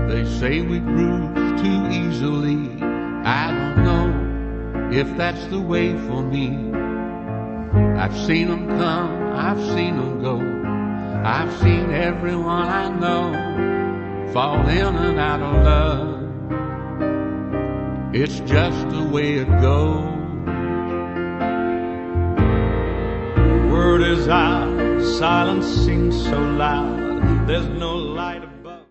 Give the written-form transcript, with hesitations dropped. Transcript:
They say we groove too easily. I don't know if that's the way for me. I've seen them come, I've seen them go. I've seen everyone I know fall in and out of love. It's just the way it goes. Word is out, silence seems so loud. There's no